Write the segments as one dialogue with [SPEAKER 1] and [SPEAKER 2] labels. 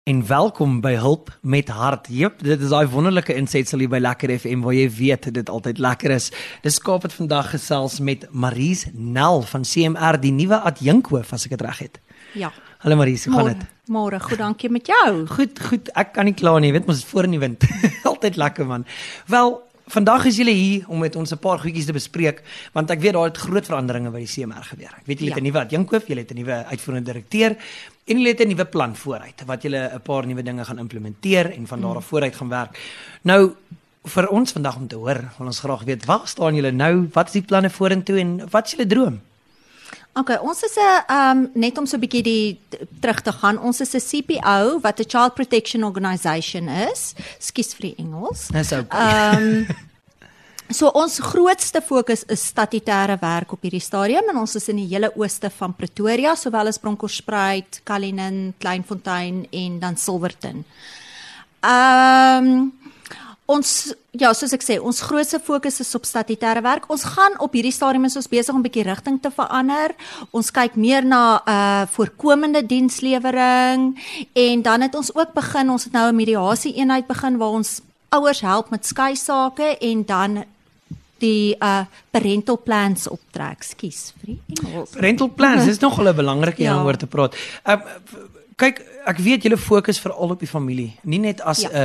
[SPEAKER 1] En welkom by Hulp met Hart. Jep, dit is daai wonderlike insetsel hier by Lekker FM waar jy weet dit altyd lekker is. Dis Kaap het vandag gesels met Maries Nel van CMR, die nuwe adjunkhoof as ek dit reg het.
[SPEAKER 2] Ja.
[SPEAKER 1] Hallo Maries, hoe gaan dit?
[SPEAKER 2] Môre, goed, dankie met jou.
[SPEAKER 1] Goed, ek kan nie kla nie, weet mos voor in die wind. Altyd lekker man. Wel, vandag is julle hier om met ons 'n paar goedjies te bespreek, want ek weet daar het groot veranderinge by die CMR gebeur. Ek weet julle het 'n nuwe adjunkhoof, julle het 'n nuwe uitvoerende direkteur en julle het 'n nuwe plan vooruit wat julle 'n paar nuwe dinge gaan implementeer en van daar af vooruit gaan werk. Nou vir ons vandag om te hoor, wil ons graag weet, waar staan julle nou? Wat is die planne vorentoe en wat is julle droom?
[SPEAKER 2] Okay, ons is 'n net om so 'n bietjie terug te gaan. Ons is 'n CPO wat 'n Child Protection Organisation is. Skus vir die Engels.
[SPEAKER 1] Dis okay.
[SPEAKER 2] So ons grootste fokus is statutêre werk op hierdie stadium en ons is in die hele ooste van Pretoria, sowel as Bronkhorstspruit, Cullinan, Kleinfontein en dan Silverton. Soos ek sê, ons grootste fokus is op statutêre werk. Ons gaan op hierdie stadium is ons besig om 'n bietjie rigting te verander. Ons kyk meer na voorkomende dienslewering en dan het ons ook begin, ons het nou 'n mediasie eenheid begin waar ons ouers help met skei sake en dan die parental plans optrek. Skus vir die Engels.
[SPEAKER 1] Parental plans is nogal 'n belangrike ding om oor te praat. Kyk, ek weet julle fokus veral op die familie, nie net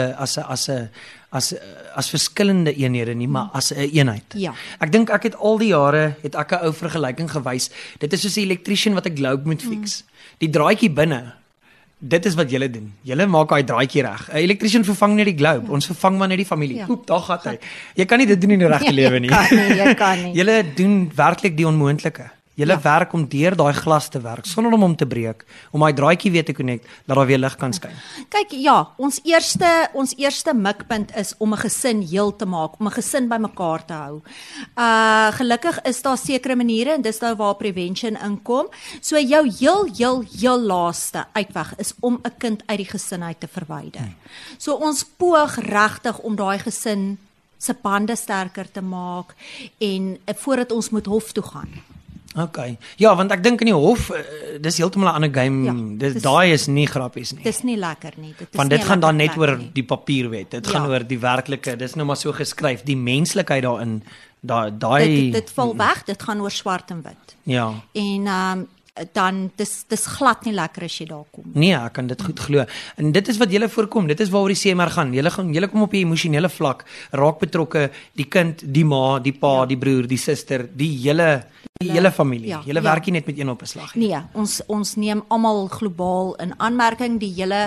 [SPEAKER 1] as verskillende eenhede nie, maar as 'n eenheid.
[SPEAKER 2] Ja.
[SPEAKER 1] Ek dink ek het al die jare het ek 'n ou vergelyking gewys. Dit is soos 'n elektriesien wat 'n globe moet fix. Die draadjie binne, dit is wat julle doen. Julle maak daai draadjie reg. 'n Elektriesien vervang nie die globe, ons vervang maar net die familie.
[SPEAKER 2] Ja.
[SPEAKER 1] Oep, daar gaan hy. Jy kan nie dit doen in die regte lewe nie.
[SPEAKER 2] Jy kan nie.
[SPEAKER 1] Julle doen werklik die onmoontlike. Julle werk om deur daai glas te werk sonder om te breek, om daai draadjie weer te connect dat daar weer lig kan skyn.
[SPEAKER 2] Kyk, ja, ons eerste mikpunt is om 'n gesin heel te maak, om 'n gesin bymekaar te hou. Gelukkig is daar sekere maniere en dis nou waar prevention inkom. So jou heel laaste uitweg is om 'n kind uit die gesin uit te verwyder. So ons poog regtig om daai gesin se bande sterker te maak en voordat ons moet hof toe gaan.
[SPEAKER 1] Okay. Ja, want ek dink in die hof, dis heeltemal 'n ander game.
[SPEAKER 2] Ja,
[SPEAKER 1] Daai is nie grappies nie.
[SPEAKER 2] Dis nie lekker nie.
[SPEAKER 1] Want dit gaan dan net oor
[SPEAKER 2] nie.
[SPEAKER 1] die papierwet. Dit gaan oor die werklike, dis nou maar so geskryf, die menslikheid daarin. Daai
[SPEAKER 2] dit val weg, dit gaan oor swart en wit.
[SPEAKER 1] Ja.
[SPEAKER 2] En dan dis glad nie lekker as jy daar kom.
[SPEAKER 1] Nee, ek kan dit goed glo. En dit is wat julle voorkom. Dit is waaroor die CMR gaan. Julle kom op die emosionele vlak, raak betrokke, die kind, die ma, die pa, die broer, die suster, die hele familie.
[SPEAKER 2] Ja,
[SPEAKER 1] Julle werk nie net met een op 'n slag nie.
[SPEAKER 2] Nee, ons neem almal globaal in aanmerking,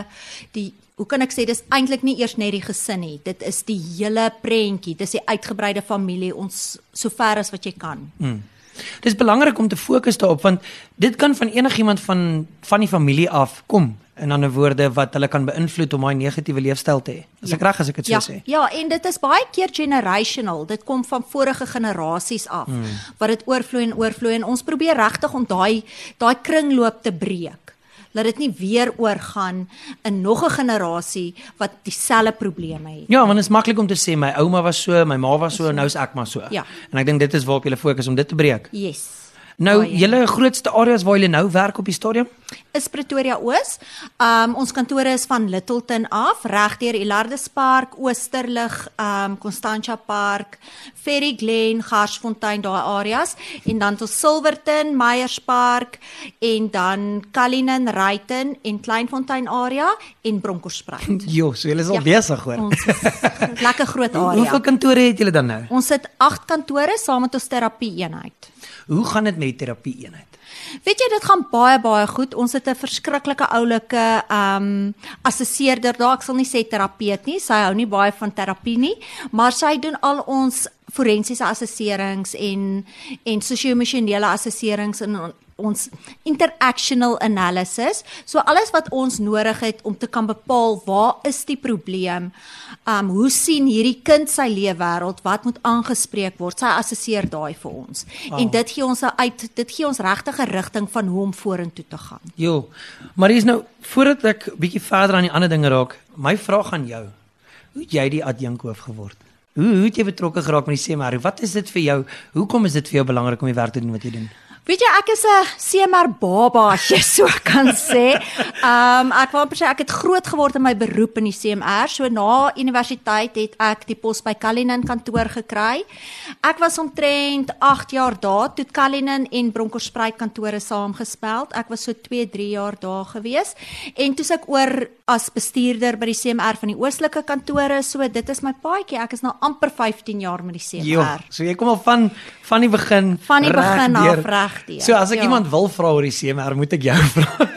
[SPEAKER 2] hoe kan ek sê, dis eintlik nie eers net die gesin nie. Dit is die hele prentjie, dis die uitgebreide familie, ons sover as wat jy kan.
[SPEAKER 1] Dis belangrik om te fokus daarop want dit kan van enigiemand van die familie af kom. In ander woorde wat hulle kan beïnvloed om 'n negatiewe leefstyl te hê. Is ek reg as ek dit so sê?
[SPEAKER 2] Ja, en dit is baie keer generational. Dit kom van vorige generasies af wat dit oorvloei en ons probeer regtig om daai kringloop te breek. Laat dit nie weer oorgaan in nog 'n generasie wat dieselfde probleme het.
[SPEAKER 1] Ja, want dit is maklik om te sê my ouma was so, my ma was so, nou is ek maar so.
[SPEAKER 2] Ja.
[SPEAKER 1] En ek dink dit is waarop jy fokus om dit te breek.
[SPEAKER 2] Yes.
[SPEAKER 1] Nou, julle grootste areas waar julle nou werk op die stadium?
[SPEAKER 2] Is Pretoria Oos. Ons kantore is van Littleton af, regdeur Elardus Park, Oosterlig, Constantia Park, Ferry Glen, Garsfontein, daai areas en dan tot Silverton, Meyers Park en dan Cullinan, Ruyten en Kleinfontein area en Bronkhorstspruit.
[SPEAKER 1] Jo, so julle is al besig hoor.
[SPEAKER 2] Ons is lekker groot area.
[SPEAKER 1] Hoeveel kantore het julle dan nou?
[SPEAKER 2] Ons het 8 kantore saam met ons terapie eenheid.
[SPEAKER 1] Hoe gaan dit met die terapie eenheid?
[SPEAKER 2] Weet jy, dit gaan baie goed. Ons het 'n verskriklike oulike assesseerder daar. Ek sal nie sê terapeut nie. Sy hou nie baie van terapie nie, maar sy doen al ons forensiese assesserings en sosio-emosionele assesserings en ons interactional analysis. So alles wat ons nodig het om te kan bepaal waar is die probleem, hoe sien hierdie kind sy leefwêreld, wat moet aangespreek word, sy assesseer daai vir ons. En dit gee ons regtig 'n rigting van hoe om vorentoe te gaan.
[SPEAKER 1] Jo, maar hier is nou, voordat ek bietjie verder aan die ander dinge raak, my vraag aan jou, hoe het jy die adjunkhoof geword? Hoe het jy betrokke geraak met die CMR? Wat is dit vir jou? Hoekom is dit vir jou belangrik om die werk te doen wat jy doen?
[SPEAKER 2] Weet jy, ek is 'n CMR baba, as jy so kan sê. Ek wil sê ek het groot geword in my beroep in die CMR. So na universiteit het ek die pos by Cullinan kantoor gekry. Ek was omtrent 8 jaar daar toe Cullinan en Bronkhorstspruit kantore saamgespeld. Ek was so 2-3 jaar daar gewees en toe ek oor as bestuurder by die CMR van die oostelike kantore. So dit is my paadjie. Ek is nou amper 15 jaar met die CMR.
[SPEAKER 1] So jy kom al van die begin
[SPEAKER 2] af reg.
[SPEAKER 1] So as ek iemand wil vra oor die CMR, moet ek jou vra.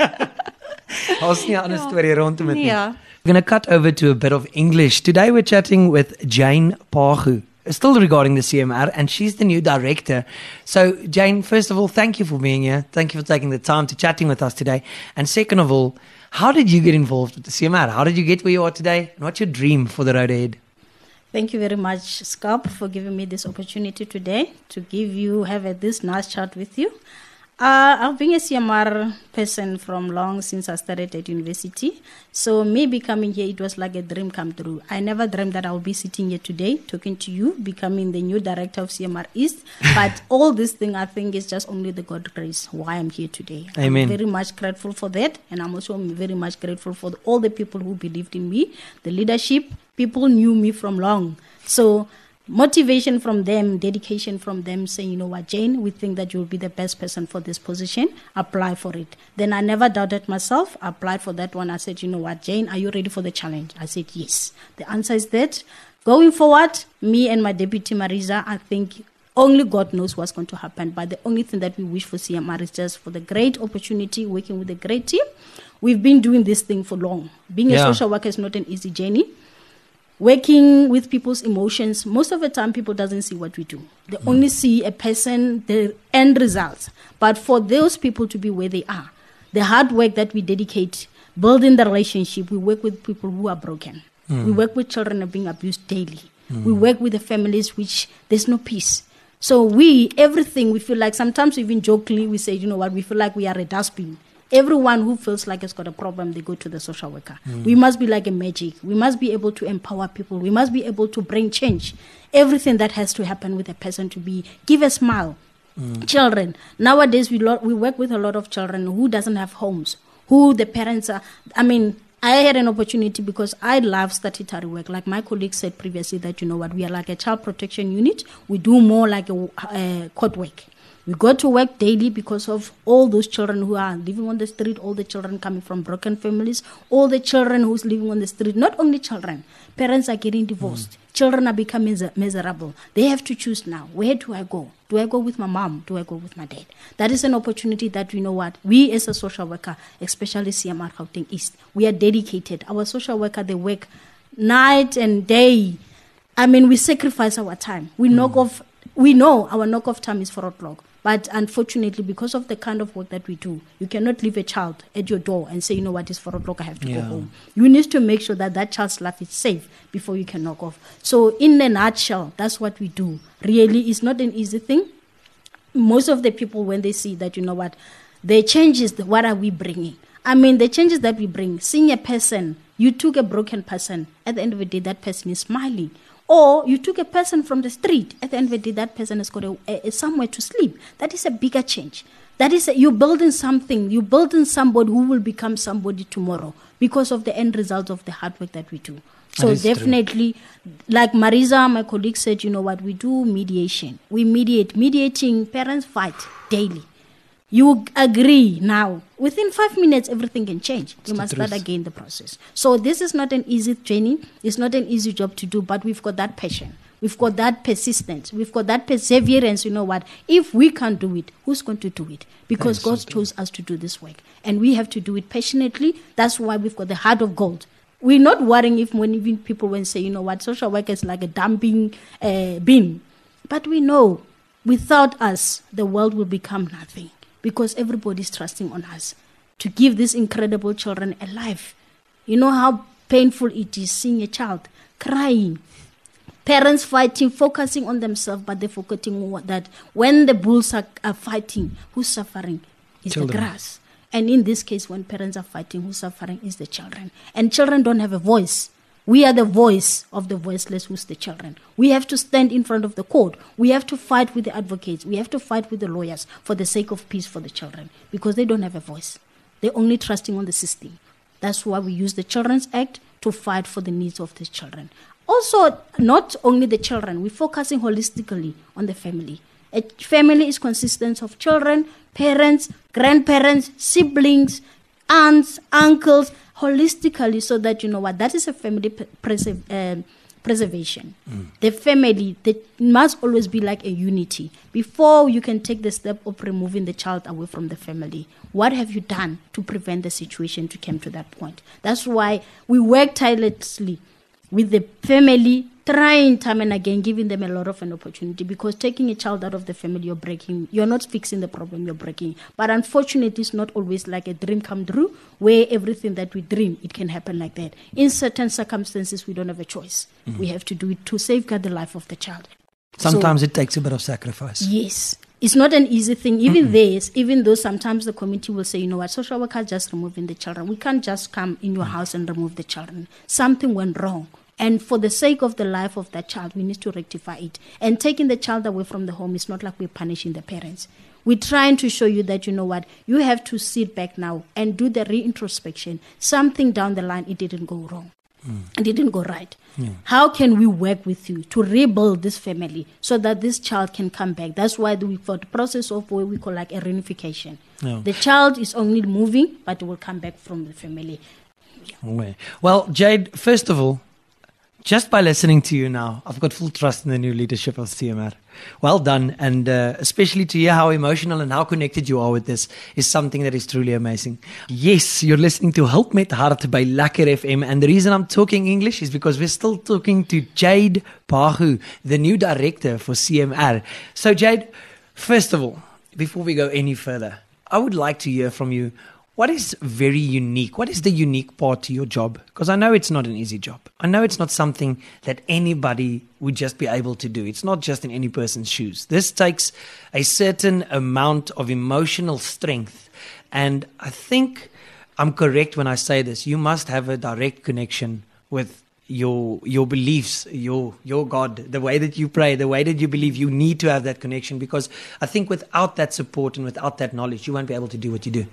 [SPEAKER 1] Ons nie 'n ander storie rondom dit nie.
[SPEAKER 2] Ja.
[SPEAKER 1] We're going to cut over to a bit of English. Today we're chatting with Jane Paagu, still regarding the CMR, and she's the new director. So Jane, first of all, thank you for being here. Thank you for taking the time to chatting with us today. And second of all, how did you get involved with the CMR? How did you get where you are today? And what's your dream for the road ahead?
[SPEAKER 3] Thank you very much, Scap, for giving me this opportunity today to have this nice chat with you. I've been a CMR person from long since I started at university. So me becoming here, it was like a dream come true. I never dreamed that I would be sitting here today talking to you, becoming the new director of CMR East. But all this thing, I think, is just only the God grace why I'm here today.
[SPEAKER 1] Amen.
[SPEAKER 3] I'm very much grateful for that. And I'm also very much grateful for all the people who believed in me, the leadership. People knew me from long. So motivation from them, dedication from them, saying, you know what, Jane, we think that you'll be the best person for this position. Apply for it. Then I never doubted myself. I applied for that one. I said, you know what, Jane, are you ready for the challenge? I said, yes. The answer is that. Going forward, me and my deputy Marisa, I think only God knows what's going to happen. But the only thing that we wish for CMR is just for the great opportunity, working with a great team. We've been doing this thing for long. Being a social worker is not an easy journey. Working with people's emotions, most of the time people doesn't see what we do. They only see a person, the end results. But for those people to be where they are, the hard work that we dedicate, building the relationship, we work with people who are broken. We work with children who are being abused daily. We work with the families which there's no peace. So everything we feel like, sometimes even jokingly we say, you know what, we feel like we are a dustbin. Everyone who feels like it's got a problem, they go to the social worker. We must be like a magic. We must be able to empower people. We must be able to bring change. Everything that has to happen with a person to give a smile. Children. Nowadays, we work with a lot of children who doesn't have homes, who the parents are. I had an opportunity because I love statutory work. Like my colleague said previously that, you know what, we are like a child protection unit. We do more like a court work. We go to work daily because of all those children who are living on the street, all the children coming from broken families, all the children who's living on the street. Not only children, parents are getting divorced. Children are becoming miserable. They have to choose now. Where do I go? Do I go with my mom? Do I go with my dad? That is an opportunity that, you know what, we as a social worker, especially CMR Gauteng East, we are dedicated. Our social worker, they work night and day. We sacrifice our time. We know our knock-off time is 4 o'clock. But unfortunately, because of the kind of work that we do, you cannot leave a child at your door and say, you know what, it's 4 o'clock, I have to go home. You need to make sure that child's life is safe before you can knock off. So in a nutshell, that's what we do. Really, it's not an easy thing. Most of the people, when they see that, you know what, the changes, what are we bringing? The changes that we bring, seeing a person, you took a broken person, at the end of the day, that person is smiling. Or you took a person from the street. At the end of the day, that person has got somewhere to sleep. That is a bigger change. That is you're building something. You're building somebody who will become somebody tomorrow because of the end result of the hard work that we do. So definitely, like Marisa, my colleague said, you know what, we do mediation. We mediate. Mediating, parents fight daily. You agree now. Within 5 minutes, everything can change. You must start again the process. So this is not an easy training. It's not an easy job to do, but we've got that passion. We've got that persistence. We've got that perseverance. You know what? If we can't do it, who's going to do it? Because God chose us to do this work. And we have to do it passionately. That's why we've got the heart of gold. We're not worrying when even people say, you know what, social work is like a dumping bin. But we know without us, the world will become nothing. Because everybody's trusting on us to give these incredible children a life. You know how painful it is seeing a child crying, parents fighting, focusing on themselves, but they're forgetting that when the bulls are fighting, who's suffering is children. The grass. And in this case, when parents are fighting, who's suffering is the children. And children don't have a voice. We are the voice of the voiceless, who's the children. We have to stand in front of the court. We have to fight with the advocates. We have to fight with the lawyers for the sake of peace for the children, because they don't have a voice. They're only trusting on the system. That's why we use the Children's Act to fight for the needs of the children. Also, not only the children, we're focusing holistically on the family. A family is consistent of children, parents, grandparents, siblings, aunts, uncles, holistically, so that, that is a family preservation. The family, must always be like a unity. Before you can take the step of removing the child away from the family, what have you done to prevent the situation to come to that point? That's why we work tirelessly with the family, trying time and again, giving them a lot of an opportunity, because taking a child out of the family, you're not fixing the problem, you're breaking. But unfortunately, it's not always like a dream come true, where everything that we dream, it can happen like that. In certain circumstances, we don't have a choice. We have to do it to safeguard the life of the child.
[SPEAKER 1] Sometimes it takes a bit of sacrifice.
[SPEAKER 3] Yes. It's not an easy thing. Even though sometimes the community will say, social worker just removing the children. We can't just come in your house and remove the children. Something went wrong. And for the sake of the life of that child, we need to rectify it. And taking the child away from the home is not like we're punishing the parents. We're trying to show you that, you have to sit back now and do the reintrospection. Something down the line, it didn't go wrong. It didn't go right. How can we work with you to rebuild this family so that this child can come back? That's why we've got the process of what we call like a reunification. The child is only moving, but it will come back from the family.
[SPEAKER 1] Well, Jade, first of all, just by listening to you now, I've got full trust in the new leadership of CMR. Well done. And especially to hear how emotional and how connected you are with this is something that is truly amazing. Yes, you're listening to Hulp met Hart by Lekker FM. And the reason I'm talking English is because we're still talking to Jade Bhagu, the new director for CMR. So Jade, first of all, before we go any further, I would like to hear from you. What is very unique? What is the unique part to your job? Because I know it's not an easy job. I know it's not something that anybody would just be able to do. It's not just in any person's shoes. This takes a certain amount of emotional strength. And I think I'm correct when I say this. You must have a direct connection with your beliefs, your God, the way that you pray, the way that you believe. You need to have that connection, because I think without that support and without that knowledge, you won't be able to do what you do.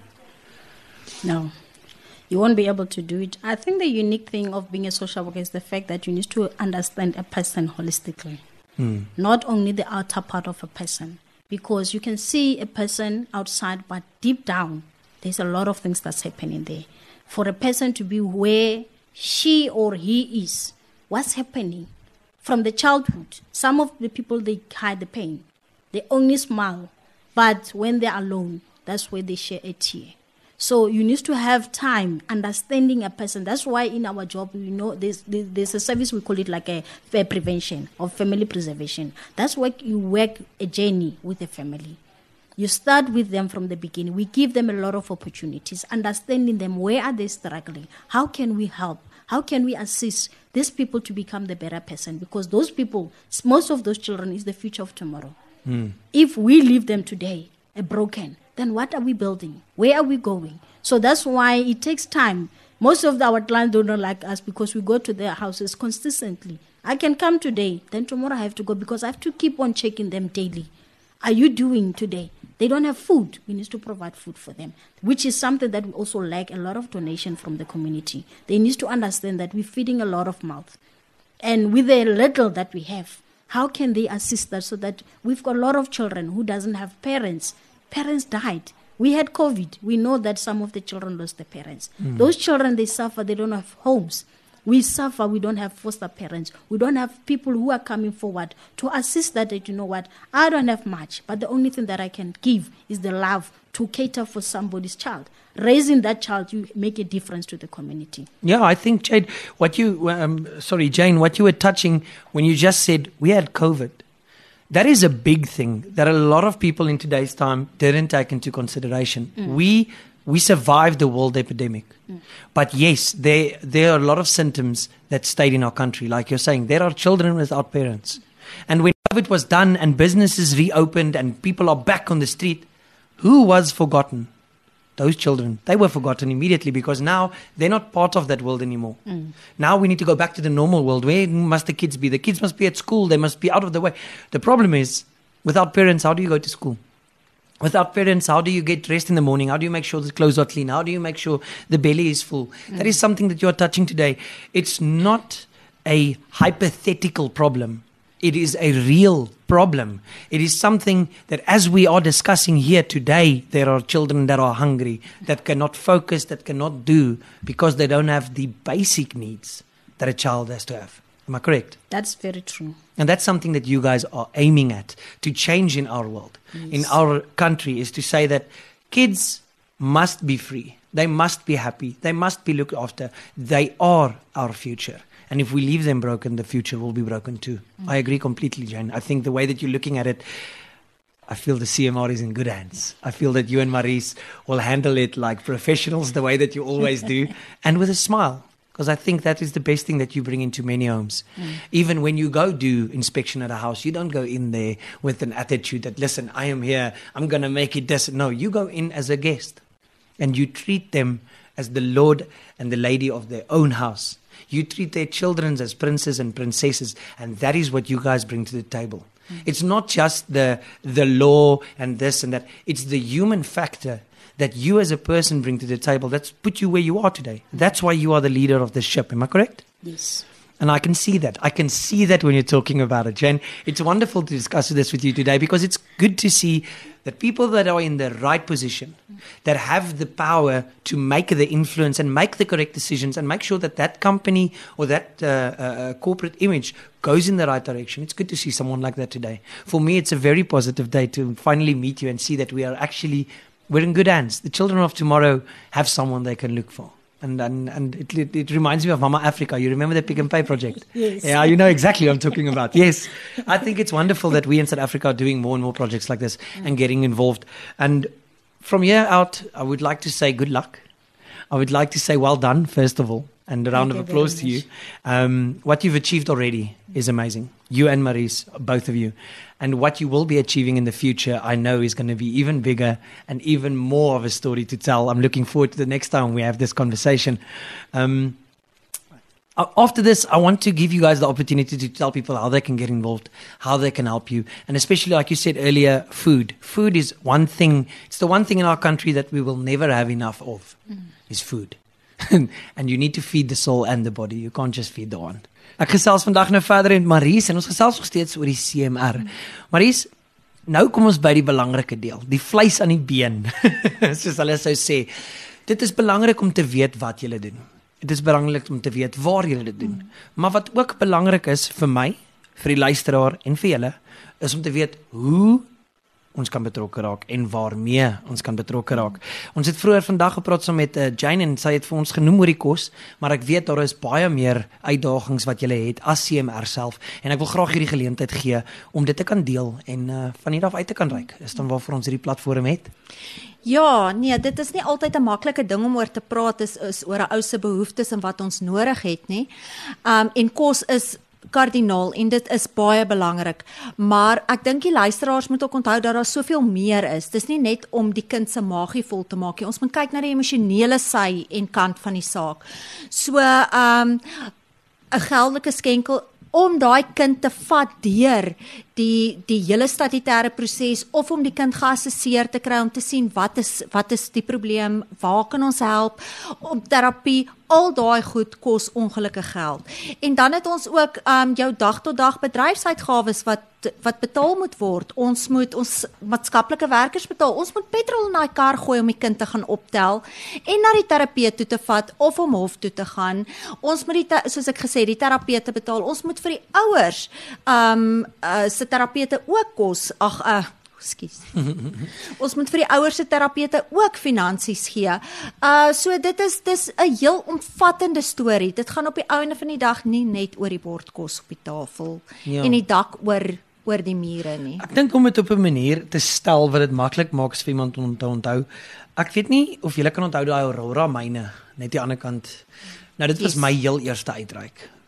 [SPEAKER 3] No, you won't be able to do it. I think the unique thing of being a social worker is the fact that you need to understand a person holistically, not only the outer part of a person, because you can see a person outside, but deep down, there's a lot of things that's happening there. For a person to be where she or he is, what's happening from the childhood? Some of the people, they hide the pain. They only smile, but when they're alone, that's where they share a tear. So you need to have time understanding a person. That's why in our job, there's a service, we call it like a prevention or family preservation. That's why you work a journey with a family. You start with them from the beginning. We give them a lot of opportunities, understanding them. Where are they struggling? How can we help? How can we assist these people to become the better person? Because those people, most of those children, is the future of tomorrow. If we leave them today broken, then what are we building? Where are we going? So that's why it takes time. Most of our clients don't like us because we go to their houses consistently. I can come today, then tomorrow I have to go because I have to keep on checking them daily. Are you doing today? They don't have food. We need to provide food for them, which is something that we also lack a lot of donation from the community. They need to understand that we're feeding a lot of mouth. And with the little that we have, how can they assist us so that we've got a lot of children who doesn't have parents. Parents died. We had COVID. We know that some of the children lost their parents. Those children, they suffer. They don't have homes. We suffer. We don't have foster parents. We don't have people who are coming forward to assist that, I don't have much, but the only thing that I can give is the love to cater for somebody's child. Raising that child, you make a difference to the community.
[SPEAKER 1] Yeah, I think, Jane, what you were touching when you just said we had COVID, that is a big thing that a lot of people in today's time didn't take into consideration. We survived the world epidemic. But yes, there are a lot of symptoms that stayed in our country. Like you're saying, there are children without parents. And when COVID was done and businesses reopened and people are back on the street, who was forgotten? those children, they were forgotten immediately because now they're not part of that world anymore. Now we need to go back to the normal world. Where must the kids be? The kids must be at school. They must be out of the way. The problem is, without parents, how do you go to school? Without parents, how do you get dressed in the morning? How do you make sure the clothes are clean? How do you make sure the belly is full? That is something that you are touching today. It's not a hypothetical problem. It is a real problem. It is something that, as we are discussing here today, there are children that are hungry, that cannot focus, that cannot do, because they don't have the basic needs that a child has to have. Am I correct?
[SPEAKER 3] That's very true.
[SPEAKER 1] And that's something that you guys are aiming at to change in our world, in our country, is to say that kids must be free. They must be happy. They must be looked after. They are our future. And if we leave them broken, the future will be broken too. I agree completely, Jane. I think the way that you're looking at it, I feel the CMR is in good hands. I feel that you and Maurice will handle it like professionals, the way that you always do, and with a smile. Because I think that is the best thing that you bring into many homes. Even when you go do inspection at a house, you don't go in there with an attitude that, listen, I am here, I'm going to make it this. No, you go in as a guest. And you treat them as the Lord and the Lady of their own house. You treat their children as princes and princesses, and that is what you guys bring to the table. It's not just the law and this and that. It's the human factor that you as a person bring to the table that's put you where you are today. That's why you are the leader of the ship. Am I correct?
[SPEAKER 3] Yes.
[SPEAKER 1] And I can see that. I can see that when you're talking about it, Jen. It's wonderful to discuss this with you today because it's good to see that people that are in the right position, that have the power to make the influence and make the correct decisions and make sure that that company or that corporate image goes in the right direction. It's good to see someone like that today. For me, it's a very positive day to finally meet you and see that we're in good hands. The children of tomorrow have someone they can look for. And it reminds me of Mama Africa. You remember the Pick and Pay project?
[SPEAKER 3] Yes.
[SPEAKER 1] Yeah, you know exactly what I'm talking about. Yes. I think it's wonderful that we in South Africa are doing more and more projects like this and getting involved. And from here out, I would like to say good luck. I would like to say well done, first of all, and a round of applause to you. What you've achieved already is amazing. You and Maurice, both of you. And what you will be achieving in the future, I know, is going to be even bigger and even more of a story to tell. I'm looking forward to the next time we have this conversation. After this, I want to give you guys the opportunity to tell people how they can get involved, how they can help you. And especially, like you said earlier, food. Food is one thing. It's the one thing in our country that we will never have enough of, is food. And you need to feed the soul and the body. You can't just feed the one. Ek gesels vandag nou verder met Maurice en ons gesels nog steeds oor die CMR. Maurice, nou kom ons by die belangrike deel, die vleis aan die been. Soos hulle sou sê. Dit is belangrik om te weet wat jy doen. Dit is belangrik om te weet waar jy dit doen. Maar wat ook belangrik is vir my, vir die luisteraar en vir julle, is om te weet hoe ons kan betrokke raak en waarmee ons kan betrokke raak. Ons het vroeër vandag gepraat saam met Jane en sy het vir ons genoem oor die kos, maar ek weet daar is baie meer uitdagings wat julle het as CMR self en ek wil graag hierdie geleentheid gee om dit te kan deel en van hier af uit te kan reik. Is dan waarvoor ons hierdie platform het?
[SPEAKER 2] Ja, nee, dit is nie altyd 'n maklike ding om oor te praat is oor 'n ou se behoeftes en wat ons nodig het nie. En kos is kardinaal en dit is baie belangrik, maar ek dink die luisteraars moet ook onthou dat daar soveel meer is. Dis nie net om die kind se maagie vol te maak nie. Ons moet kyk na die emosionele sy en kant van die saak. So 'n geldelike skenkel om daai kind te vat deur die hele statutêre proses of om die kind geassesseer te kry om te sien wat is die probleem, waar kan ons help, om terapie, al daai goed kos ongelukkig geld. En dan het ons ook jou dag tot dag bedryfsuitgawes wat betaal moet word. Ons moet ons maatskaplike werkers betaal. Ons moet petrol in daai kar gooi om die kind te gaan optel en na die terapeut toe te vat of om hof toe te gaan. Ons moet soos ek gesê, die terapeute betaal. Ons moet vir die ouers se terapeute ook kos. Ons moet vir die ouers se terapeute ook finansies gee. So dis 'n heel omvattende storie. Dit gaan op die einde van die dag nie net oor die bord kos op die tafel en die dak oor die mure nie.
[SPEAKER 1] Ek dink om dit op 'n manier te stel wat dit maklik maak vir iemand om te onthou. Ek weet nie of julle kan onthou daai Aurora myne net die ander kant. Nou dit was my heel eerste uitreik.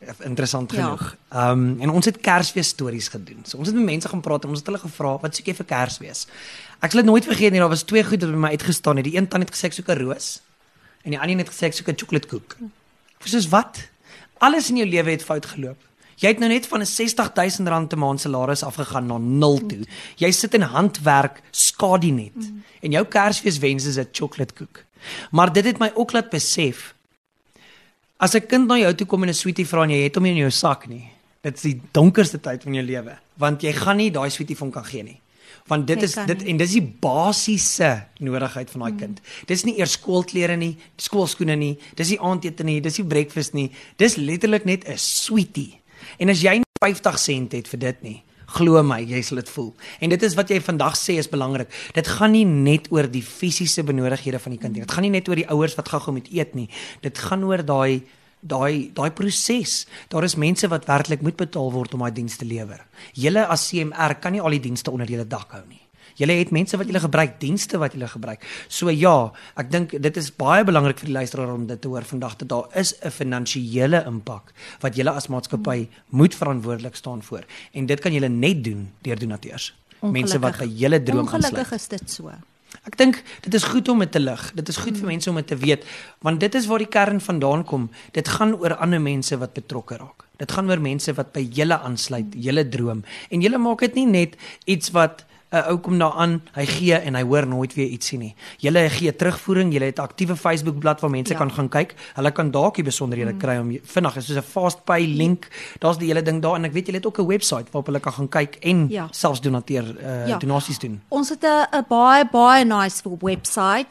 [SPEAKER 1] interessant
[SPEAKER 2] Ja.
[SPEAKER 1] genoeg. En ons het Kersfees stories gedoen. So ons het met mense gaan praat en ons het hulle gevra, wat soek jy vir Kersfees? Ek sal dit nooit vergeet nie, daar was 2 goed wat by my uitgestaan het. Die een tannie het gesê ek soek 'n roos en die ander een het gesê ek soek 'n chocoladekoek. Ek sê, wat? Alles in jou lewe het fout geloop. Jy het nou net van 'n R60,000 'n maand salaris afgegaan na 0 toe. Jy sit in handwerk skadunet en jou Kersfeeswens is 'n chocoladekoek. Maar dit het my ook laat besef, as 'n kind na jou toe kom en 'n sweetie vra en jy het hom nie in jou sak nie, dit is die donkerste tyd van jou lewe, want jy gaan nie daai sweetie vir hom kan gee nie. Want dit is dit en dis die basiese nodigheid van daai kind. Dis nie eers skoolklere nie, skoolskoene nie, dis nie aandete nie, dis nie breakfast nie. Dis letterlik net 'n sweetie. En as jy nie 50 sent het vir dit nie, glo my, jy sal dit voel. En dit is wat jy vandag sê is belangrik. Dit gaan nie net oor die fisiese benodighede van die kind nie. Dit gaan nie net oor die ouers wat gou-gou moet eet nie. Dit gaan oor daai proses. Daar is mense wat werklik moet betaal word om daai diens te lewer. Julle as CMR kan nie al die dienste onder julle dak hou nie. Julle het mense wat julle gebruik, dienste wat julle gebruik. So ja, ek dink dit is baie belangrik vir die luisteraar om dit te hoor vandag, dat daar is 'n finansiële impak wat julle as maatskappy moet verantwoordelik staan voor. En dit kan julle net doen deur donateurs. Mense wat by julle droom aansluit.
[SPEAKER 2] Ongelukkig is dit so.
[SPEAKER 1] Ek dink dit is goed om dit te lig. Dit is goed vir mense om dit te weet, want dit is waar die kern vandaan kom. Dit gaan oor ander mense wat betrokke raak. Dit gaan oor mense wat by julle aansluit, julle droom. En julle maak dit nie net iets wat 'n ou kom daaraan, hy gee en hy hoor nooit weer ietsie nie. Julle gee terugvoering, julle het 'n aktiewe Facebookblad waar mense kan gaan kyk. Hulle kan dalk die besonderhede kry om vinnig, soos 'n FastPay link. Daar's die hele ding daar en ek weet julle het ook 'n webwerf waarop hulle kan gaan kyk en selfs donasies doen.
[SPEAKER 2] Ons het 'n baie nice website,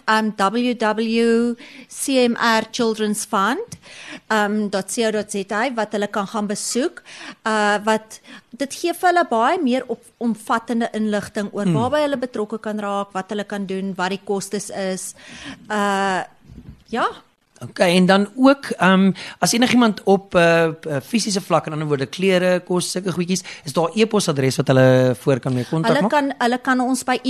[SPEAKER 2] www.cmrchildrensfund.co.za wat hulle kan gaan besoek. Wat dit gee vir hulle baie meer omvattende inligting oor waarby hulle betrokke kan raak, wat hulle kan doen, wat die kostes is. Ja.
[SPEAKER 1] Okay, en dan ook as enigiemand op fisiese vlak, in ander woorde klere, kos, sulke goedjies, is daar 'n e-posadres wat hulle voor kan mee kontak maak?
[SPEAKER 2] Hulle kan ons by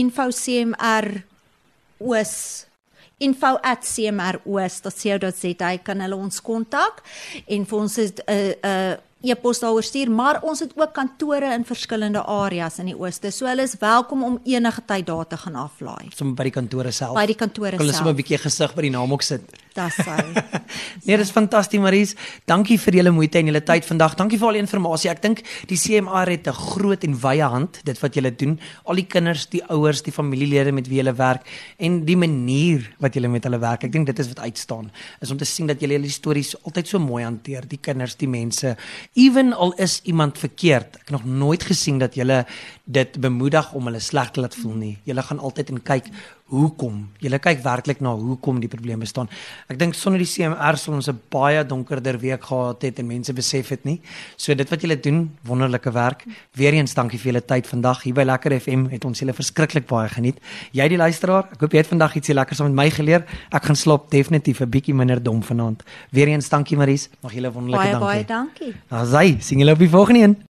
[SPEAKER 2] info@cmros.co.za kan hulle ons kontak en vir ons e-pos daaroor stuur, maar ons het ook kantore in verskillende areas in die ooste. So hulle is welkom om enige tyd daar te gaan aflaai.
[SPEAKER 1] Sommer by die kantore self.
[SPEAKER 2] By die kantore self.
[SPEAKER 1] Hulle sommer 'n bietjie gesig by die naam ook sit.
[SPEAKER 2] Dis hy.
[SPEAKER 1] Nee, dis fantasties Maries. Dankie vir julle moeite en julle tyd vandag. Dankie vir al die inligting. Ek dink die CMR het 'n groot en wye hand dit wat julle doen. Al die kinders, die ouers, die familielede met wie julle werk en die manier wat julle met hulle werk. Ek dink dit is wat uitstaan. Is om te sien dat julle die stories altyd so mooi hanteer, die kinders, die mense. Ewen al is iemand verkeerd. Ek het nog nooit gesien dat julle dit bemoedig om hulle sleg te laat voel nie. Julle gaan altyd en kyk hoekom. Julle kyk werklik na hoekom die probleem bestaan. Ek dink sonder die CMR sal ons 'n baie donkerder week gehad het en mense besef dit nie. So dit wat julle doen, wonderlike werk. Weereens dankie vir julle tyd vandag. Hier by Lekker FM het ons julle verskriklik baie geniet. Jy die luisteraar, ek hoop jy het vandag ietsie lekkers met my geleer. Ek gaan slaap definitief 'n bietjie minder dom vanaand. Weereens dankie Maries. Mag julle wonderlike dankie.
[SPEAKER 2] Baie dankie.
[SPEAKER 1] Asai, sien julle op die volgende een.